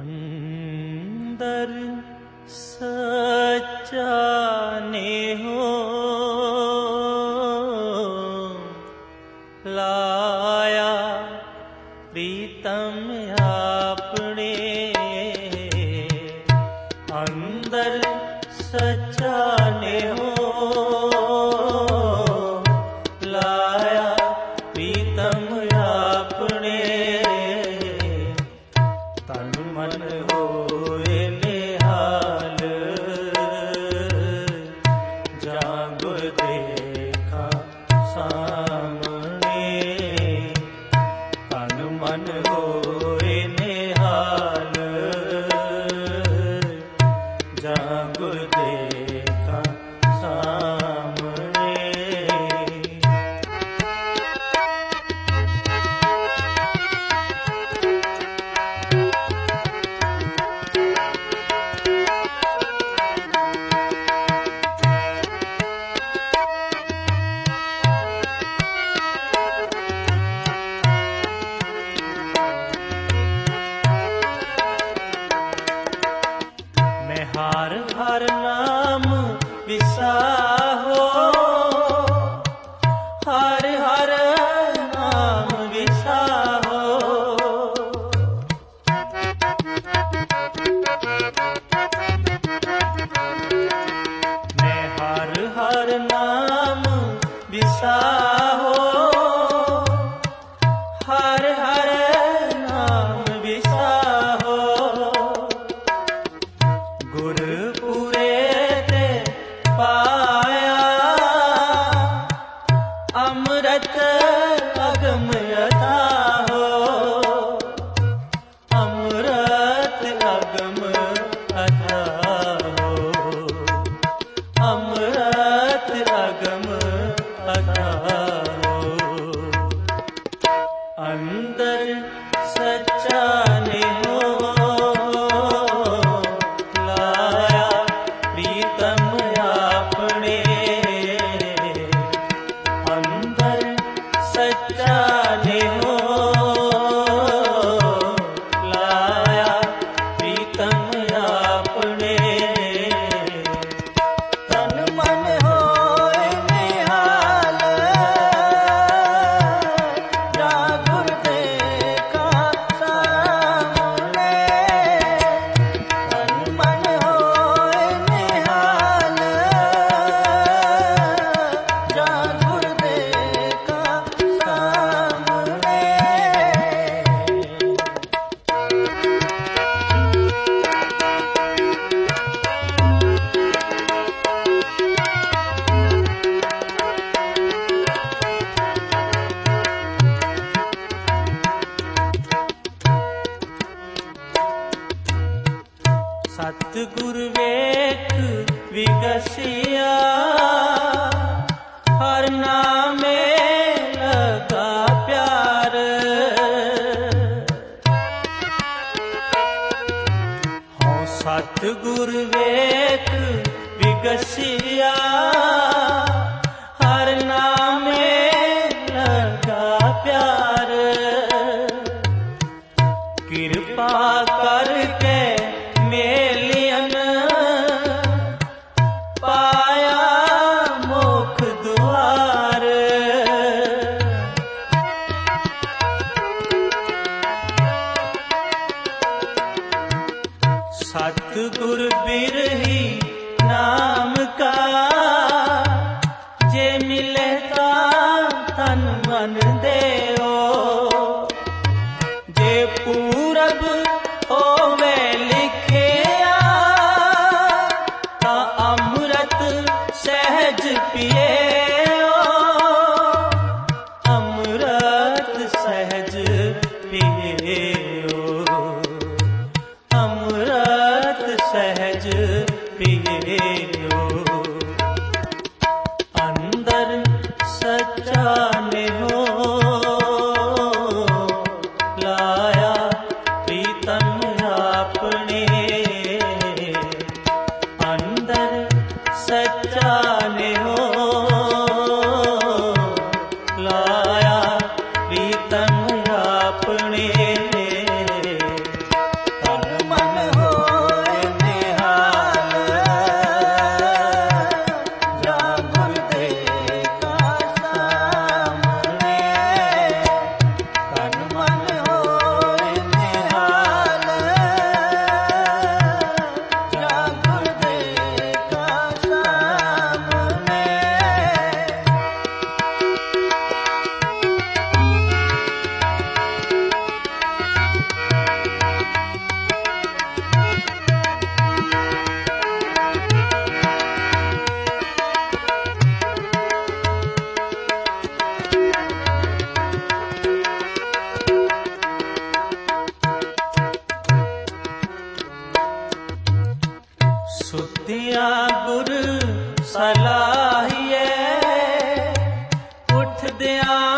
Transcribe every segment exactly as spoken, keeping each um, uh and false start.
अंदर सच्चा नेहो लाया प्रीतम आपने। अंदर सच्चा नेहो लाया प्रीतम आपने। तन मन होए निहाल जागो देखा सामने। तन मन होए निहाल जागो देखा सामने। हर हर नाम विसाहो हर हर नाम विसाहो। मैं हर हर नाम विसाहो हर हर नाम विसाहो। गुरपुरे ते पाया अमृत अगम अथाहो। अमृत अगम अथाहो अमृत अगम अथाहो। अंदर सच्चा नेहो आपने। अंदर सच्चा नेहो लाया प्रीतम आपने। तन मन होए निहाल जागो देखा सामने। तन मन होए निहाल जागो देखा सामने। सतगुरु वेख विगसिया हर नामे लगा प्यार। हाँ सतगुरु वेख विगसिया हर नामे लगा प्यार। कृपा करके मेलियन पाया मोख द्वार। सतगुर बिन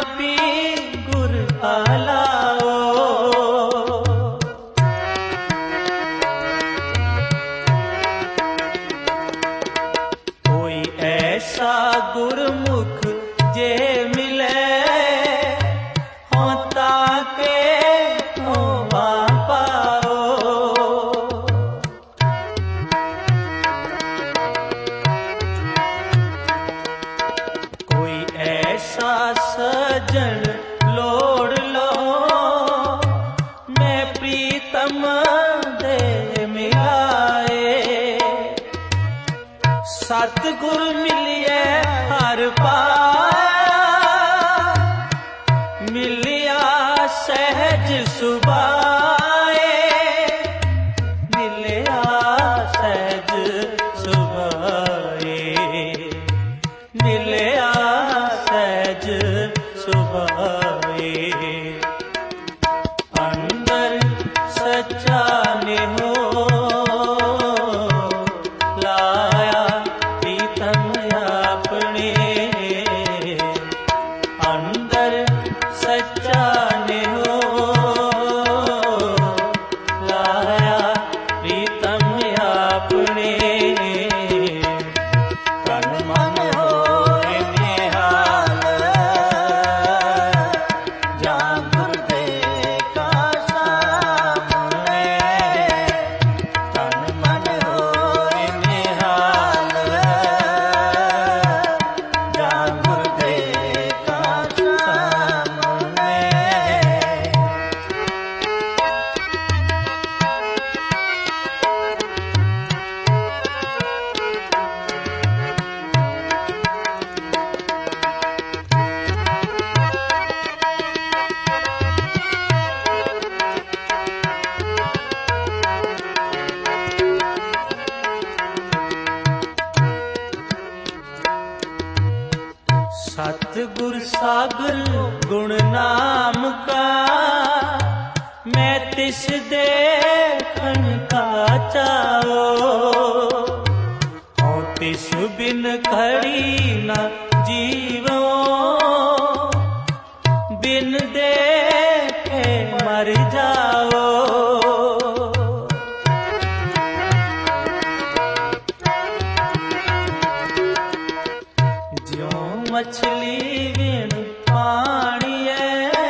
भी गुर आलाओ। कोई ऐसा गुरमुख जे मिले होता के होवा पाओ। कोई ऐसा सजन लोड़ लो मैं प्रीतम दे मिलाए। सतगुरु मिलिए हर पाया मिलिया सहज सुभाए। मिलिया सहज सुभाए मिलिया सहज सुभाए। अंदर सच्चा ने हो लाया प्रीतम अपने। अंदर सच्चा ने हो लाया प्रीतम अपने। तन मन होए निहाल जान गुरुदेव का सामने। तन मन होए निहाल जान गुरुदेव का सामने। सतगुर सागर गुण नाम का मैं तिस देखन का चाओ। हो तिस बिन खड़ी न जीवो बिन देखे मर जाओ। ज्यों मछली बिन पानिए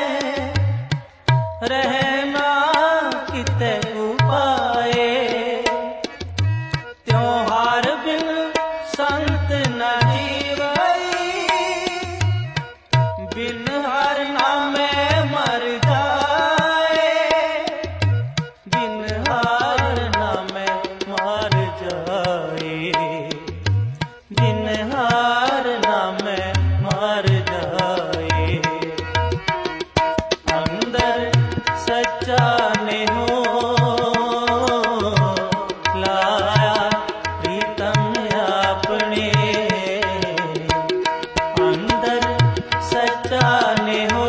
रहना किते उपाए। त्यों हार बिन संत न जीवई बिन हर नामे मर जाए। बिन हर नामे मर जाए बिन हार नामे मर जाए। अंदर सच्चा ने हो लाया प्रीतम अपने। अंदर सच्चा ने हो